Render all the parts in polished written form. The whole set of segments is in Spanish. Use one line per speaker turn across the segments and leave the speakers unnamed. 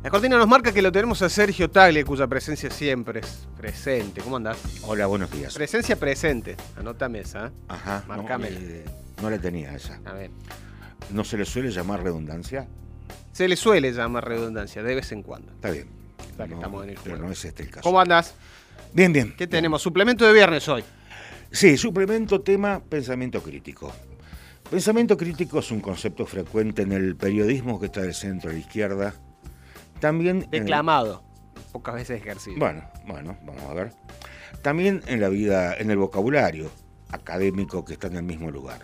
La cortina nos marca que lo tenemos a Sergio Tagle, cuya presencia siempre es presente. ¿Cómo andás?
Hola, buenos días.
Presencia presente. Anótame esa.
Ajá.
Marcámela.
No la tenía esa.
A ver.
¿No se le suele llamar redundancia?
Se le suele llamar redundancia, de vez en cuando.
Está bien.
Ya que estamos en el
pero
juego.
no es este el caso.
¿Cómo andás?
Bien, bien.
¿Qué tenemos? Suplemento de viernes hoy.
Sí, suplemento tema pensamiento crítico. Pensamiento crítico es un concepto frecuente en el periodismo que está del centro a la izquierda. También
Declamado, pocas veces ejercido.
Bueno, vamos a ver. También en la vida, en el vocabulario académico que está en el mismo lugar.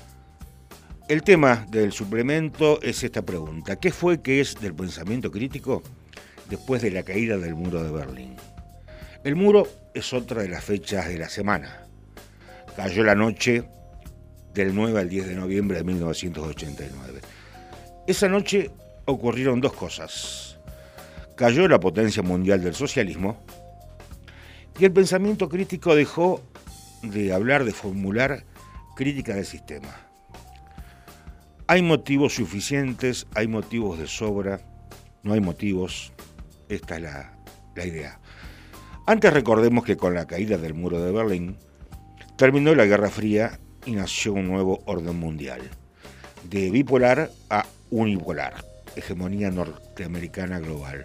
El tema del suplemento es esta pregunta. ¿Qué fue que es del pensamiento crítico después de la caída del muro de Berlín? El muro es otra de las fechas de la semana. Cayó la noche del 9 al 10 de noviembre de 1989. Esa noche ocurrieron dos cosas. Cayó la potencia mundial del socialismo y el pensamiento crítico dejó de hablar, de formular crítica del sistema. Hay motivos suficientes, hay motivos de sobra, no hay motivos. Esta es la idea. Antes recordemos que con la caída del muro de Berlín terminó la Guerra Fría y nació un nuevo orden mundial, de bipolar a unipolar, hegemonía norteamericana global.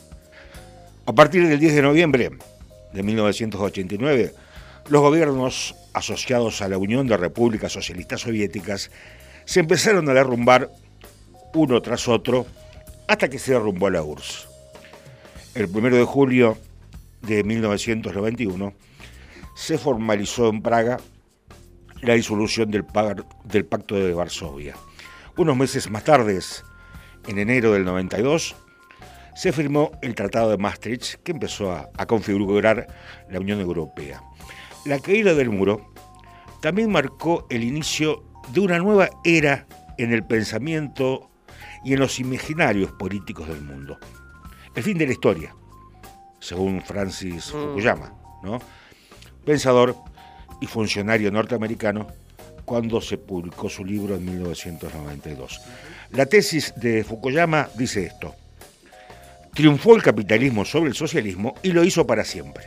A partir del 10 de noviembre de 1989, los gobiernos asociados a la Unión de Repúblicas Socialistas Soviéticas se empezaron a derrumbar uno tras otro hasta que se derrumbó la URSS. El 1 de julio de 1991 se formalizó en Praga la disolución del Pacto de Varsovia. Unos meses más tarde, en enero del 92, se firmó el Tratado de Maastricht, que empezó a configurar la Unión Europea. La caída del muro también marcó el inicio de una nueva era en el pensamiento y en los imaginarios políticos del mundo. El fin de la historia, según Francis Fukuyama, ¿no? Pensador y funcionario norteamericano, cuando se publicó su libro en 1992. La tesis de Fukuyama dice esto: triunfó el capitalismo sobre el socialismo y lo hizo para siempre.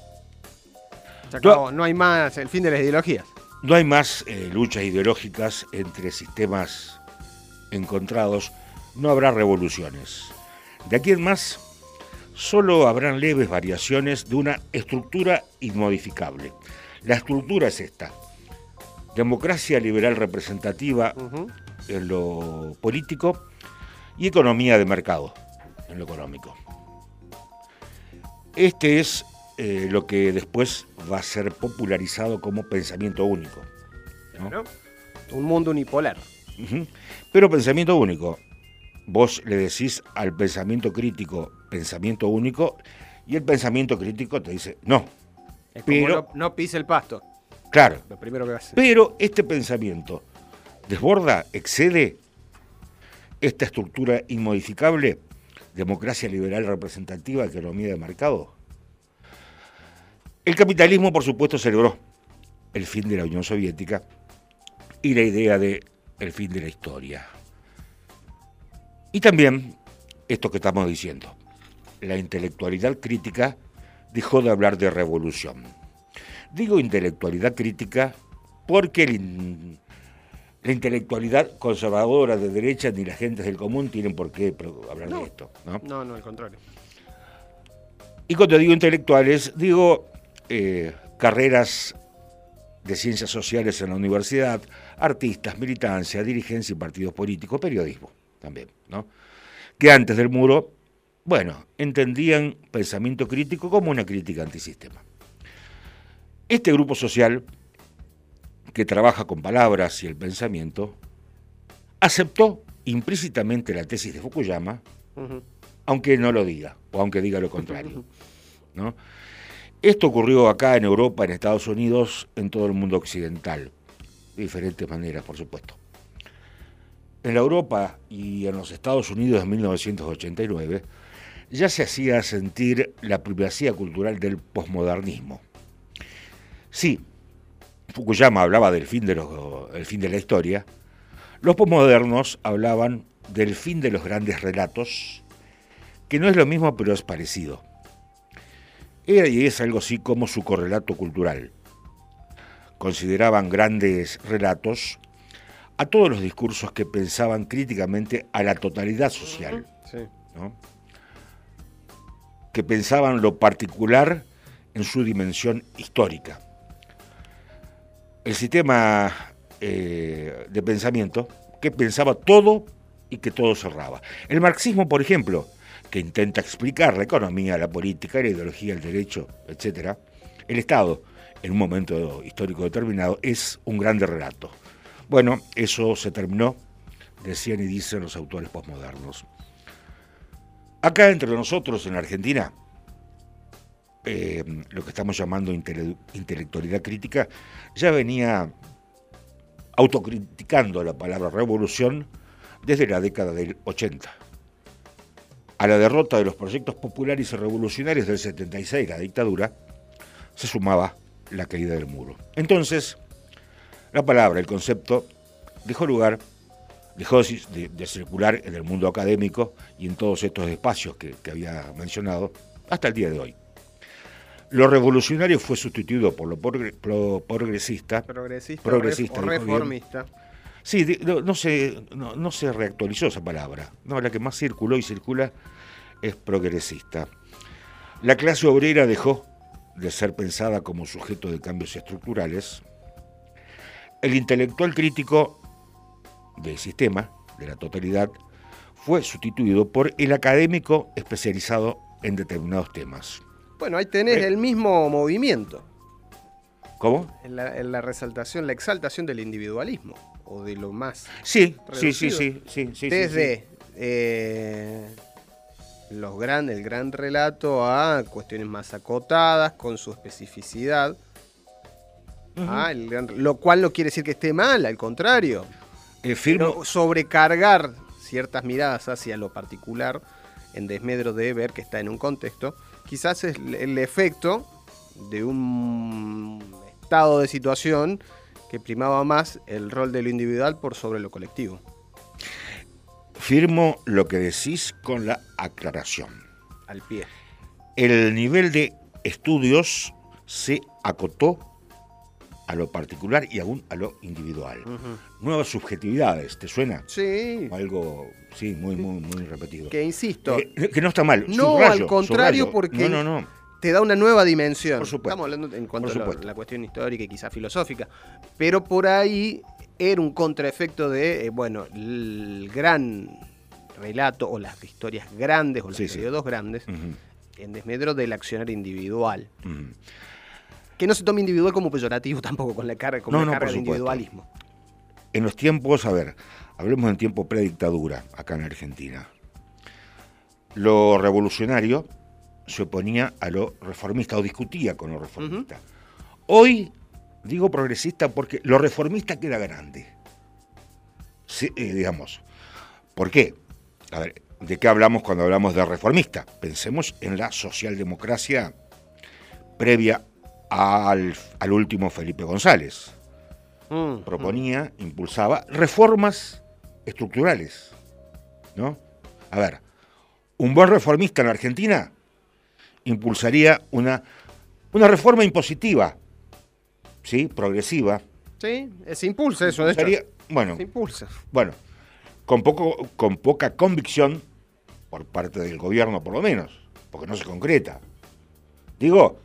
Se acabó. No hay más el fin de las ideologías.
No hay más luchas ideológicas entre sistemas encontrados, no habrá revoluciones. De aquí en más, solo habrán leves variaciones de una estructura inmodificable. La estructura es esta: democracia liberal representativa en lo político y economía de mercado en lo económico. Este es lo que después va a ser popularizado como pensamiento único, ¿no?
Claro. Un mundo unipolar.
Pero pensamiento único, vos le decís al pensamiento crítico pensamiento único y el pensamiento crítico te dice no.
Es como
pero
no pise el pasto.
Claro.
Lo primero que hace.
Pero este pensamiento desborda, excede esta estructura inmodificable, democracia liberal representativa, economía de mercado. El capitalismo, por supuesto, celebró el fin de la Unión Soviética y la idea de el fin de la historia. Y también esto que estamos diciendo, la intelectualidad crítica dejó de hablar de revolución. Digo intelectualidad crítica porque la intelectualidad conservadora de derecha ni las gentes del común tienen por qué hablar de esto, ¿no?
No, al contrario.
Y cuando digo intelectuales, digo carreras de ciencias sociales en la universidad, artistas, militancia, dirigencia y partidos políticos, periodismo también, ¿no? Que antes del muro, entendían pensamiento crítico como una crítica antisistema. Este grupo social, que trabaja con palabras y el pensamiento, aceptó implícitamente la tesis de Fukuyama, aunque no lo diga, o aunque diga lo contrario, ¿no? Esto ocurrió acá en Europa, en Estados Unidos, en todo el mundo occidental, de diferentes maneras, por supuesto. En la Europa y en los Estados Unidos de 1989 ya se hacía sentir la primacía cultural del posmodernismo. Sí, Fukuyama hablaba del fin de la historia. Los posmodernos hablaban del fin de los grandes relatos que no es lo mismo pero es parecido. Era y es algo así como su correlato cultural. Consideraban grandes relatos a todos los discursos que pensaban críticamente a la totalidad social,
Sí.
¿no? Que pensaban lo particular en su dimensión histórica. El sistema de pensamiento que pensaba todo y que todo cerraba. El marxismo, por ejemplo, que intenta explicar la economía, la política, la ideología, el derecho, etc. El Estado, en un momento histórico determinado, es un grande relato. Bueno, eso se terminó, decían y dicen los autores posmodernos. Acá entre nosotros, en Argentina, lo que estamos llamando intelectualidad crítica, ya venía autocriticando la palabra revolución desde la década del 80. A la derrota de los proyectos populares y revolucionarios del 76, la dictadura, se sumaba la caída del muro. Entonces, la palabra, el concepto, dejó de circular en el mundo académico y en todos estos espacios que había mencionado hasta el día de hoy. Lo revolucionario fue sustituido por lo progresista.
Progresista o reformista.
Sí, no se reactualizó esa palabra. No, la que más circuló y circula es progresista. La clase obrera dejó de ser pensada como sujeto de cambios estructurales. El intelectual crítico del sistema, de la totalidad, fue sustituido por el académico especializado en determinados temas.
Bueno, ahí tenés el mismo movimiento.
¿Cómo?
En la resaltación, la exaltación del individualismo, o de lo más
Sí.
Desde el gran relato a cuestiones más acotadas, con su especificidad. Lo cual no quiere decir que esté mal, al contrario. Pero sobrecargar ciertas miradas hacia lo particular, en desmedro de ver que está en un contexto, quizás es el efecto de un estado de situación que primaba más el rol de lo individual por sobre lo colectivo.
Firmo lo que decís con la aclaración.
Al pie.
El nivel de estudios se acotó a lo particular y aún a lo individual. Nuevas subjetividades, ¿te suena?
Sí.
Algo, sí, muy repetido.
Que insisto.
Que no está mal.
No,
subrayo,
al contrario, porque
no.
te da una nueva dimensión.
Por supuesto.
Estamos hablando en cuanto a la cuestión histórica y quizá filosófica. Pero por ahí era un contraefecto de, el gran relato o las historias grandes o los periodos grandes en desmedro del accionar individual. Que no se tome individual como peyorativo tampoco, con la carga, de individualismo.
En los tiempos, hablemos del tiempo predictadura acá en Argentina. Lo revolucionario se oponía a lo reformista o discutía con lo reformista. Hoy digo progresista porque lo reformista queda grande. Sí, digamos. ¿Por qué? A ver, ¿de qué hablamos cuando hablamos de reformista? Pensemos en la socialdemocracia previa al último Felipe González. Proponía, impulsaba reformas estructurales, ¿no? A ver, un buen reformista en la Argentina impulsaría una reforma impositiva, ¿sí? Progresiva.
Sí, se impulsa eso, de hecho.
Bueno,
se impulsa.
Bueno, con poca convicción por parte del gobierno, por lo menos, porque no se concreta. Digo,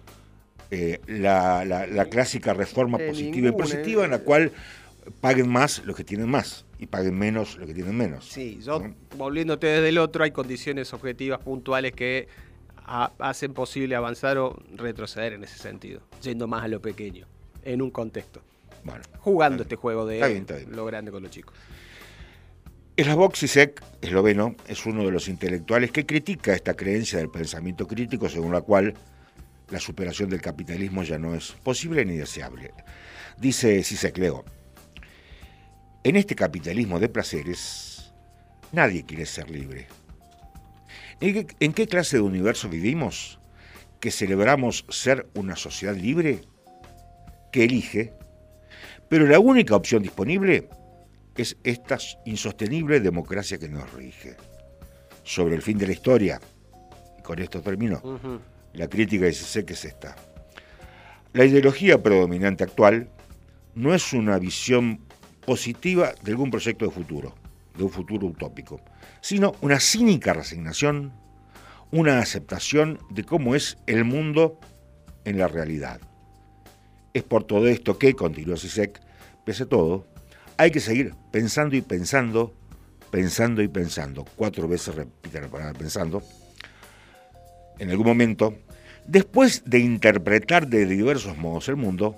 la clásica reforma positiva y positiva en la cual paguen más los que tienen más y paguen menos los que tienen menos.
Sí, volviéndote desde el otro, hay condiciones objetivas puntuales que hacen posible avanzar o retroceder en ese sentido, yendo más a lo pequeño, en un contexto.
Bueno,
jugando este juego de
está bien.
Lo grande con lo chico.
Slavoj Žižek, esloveno, es uno de los intelectuales que critica esta creencia del pensamiento crítico según la cual la superación del capitalismo ya no es posible ni deseable. Dice Žižek, leo: en este capitalismo de placeres, nadie quiere ser libre. ¿En qué clase de universo vivimos que celebramos ser una sociedad libre que elige, pero la única opción disponible es esta insostenible democracia que nos rige? Sobre el fin de la historia, y con esto terminó,
Ujú.
la crítica de Zizek es esta. La ideología predominante actual no es una visión positiva de algún proyecto de futuro, de un futuro utópico, sino una cínica resignación, una aceptación de cómo es el mundo en la realidad. Es por todo esto que, continuó Zizek, pese a todo, hay que seguir pensando y pensando, pensando y pensando. 4 veces repite la palabra pensando. En algún momento, después de interpretar de diversos modos el mundo,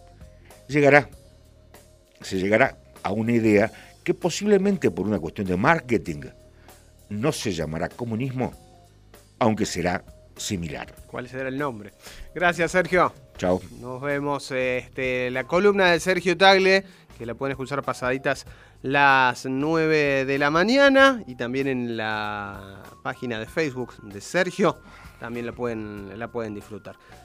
se llegará a una idea que posiblemente por una cuestión de marketing no se llamará comunismo, aunque será similar.
¿Cuál será el nombre? Gracias, Sergio.
Chao.
Nos vemos. La columna de Sergio Tagle, que la pueden escuchar pasaditas las 9 de la mañana, y también en la página de Facebook de Sergio, también la pueden disfrutar.